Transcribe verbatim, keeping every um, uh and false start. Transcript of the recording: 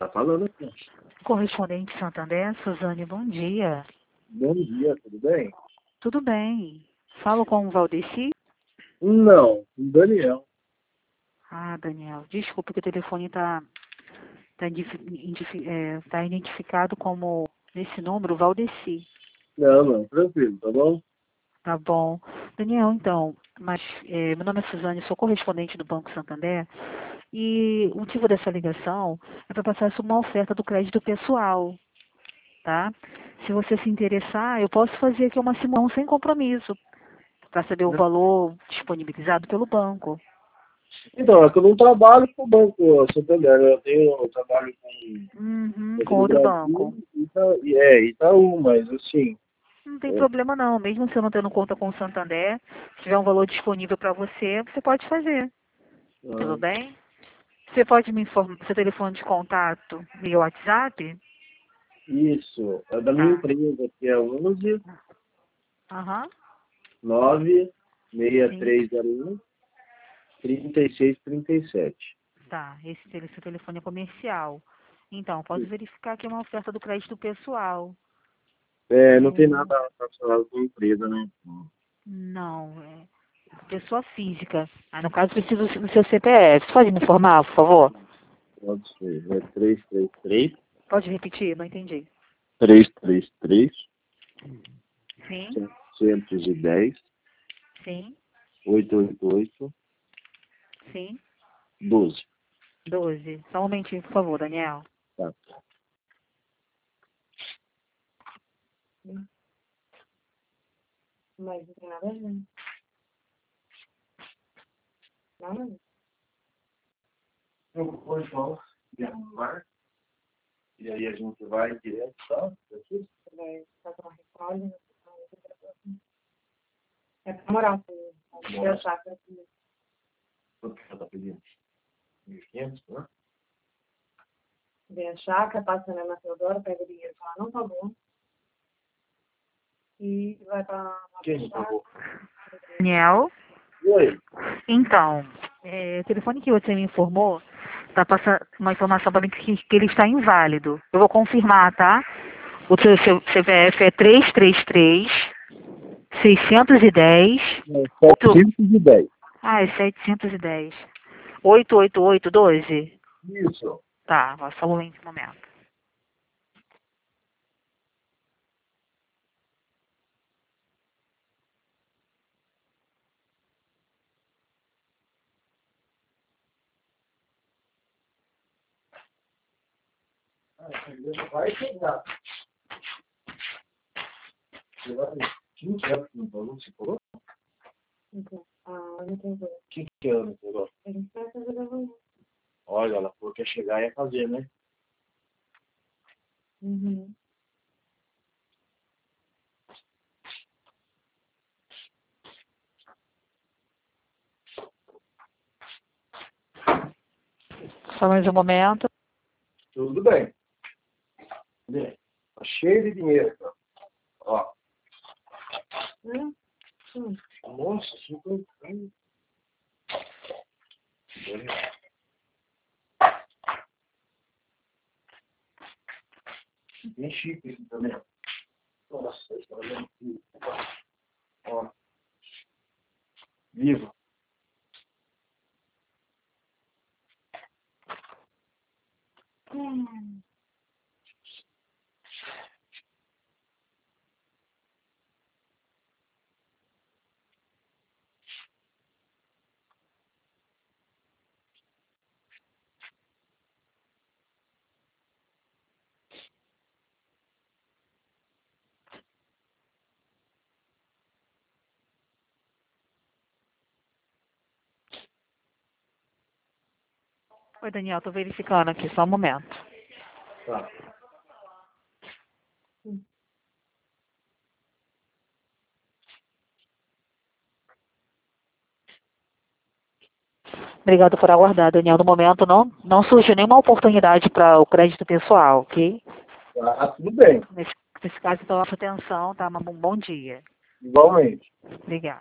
tá falando aqui. Correspondente Santander, Suzane, bom dia. Bom dia, tudo bem? Tudo bem. Falo com o Valdeci? Não, Daniel. Ah, Daniel, desculpe que o telefone está tá, é, tá identificado como, nesse número, Valdeci. Não, não, tranquilo, tá bom? Tá bom. Daniel, então, mas é, meu nome é Suzane, sou correspondente do Banco Santander e o motivo dessa ligação é para passar uma oferta do crédito pessoal, tá? Se você se interessar, eu posso fazer aqui uma simulação sem compromisso para saber o valor disponibilizado pelo banco. Então, é que eu não trabalho com o Banco Santander, né? Eu tenho eu trabalho com, Uhum, aqui com no outro Brasil, banco. Ita, é, Itaú, mas assim, Não tem é, problema não, mesmo você não tendo conta com o Santander, se tiver um valor disponível para você, você pode fazer. Tudo ah, bem? Você pode me informar seu telefone de contato via WhatsApp? isso, é da minha Tá. empresa, que é onze Aham. nove seis Sim. três zero um trinta e seis trinta e sete. Tá. Esse tele- seu telefone é comercial. Então, pode verificar aqui uma oferta do crédito pessoal. É, não tem É, nada relacionado com a empresa, né? não, é pessoa física. Ah, no caso, preciso do seu C P F. Você pode me informar, por favor? Pode ser, é três três três, Pode repetir? Não entendi. três três três, Sim, setecentos e dez, sim, oitocentos e oitenta e oito, sim. doze. Doze. Só um momentinho, por favor, Daniel. Tá. Mas não tem nada a ver. Não, Eu vou só me arrumar, e aí a gente vai direto, tá? Aqui? você vai fazer uma recolha. É pra morar, Bom. eu achar que Quanto que você tá pedindo? mil e quinhentos, né? vem a chácara, passa na Teodoro, pega o dinheiro, fala, não tá bom. E vai pra... Quem não pagou? Daniel? Oi. Então, é, o telefone que você me informou está passando uma informação para mim que, que ele está inválido. Eu vou confirmar, tá? O seu, seu C P F é três três três, seiscentos e dez, É oito, setecentos e dez. ah, é setecentos e dez, oito oito oito doze. Isso. Tá, só um momento. Ah, você vai chegar. Você vai... quinze anos que não pagou, você pagou? Então, ah, não tem problema. quinze anos, pagou. A gente vai fazer amanhã. Olha, ela falou que ia chegar e ia fazer, né? Uhum. Só mais um momento. Tudo bem. Bem, tá cheio de dinheiro, cara. Ó. Hum, hum. Nossa, cinquenta anos. Bem chique esse também. Nossa, esse tá olhando aqui. Ó. Vivo. Hum. Oi, Daniel, tô verificando aqui, só um momento. Tá. Obrigado por aguardar, Daniel. No momento não, não surgiu nenhuma oportunidade para o crédito pessoal, ok? Tá, tudo bem. Nesse, nesse caso, então, a sua atenção, tá? Um bom dia. Igualmente. Obrigada.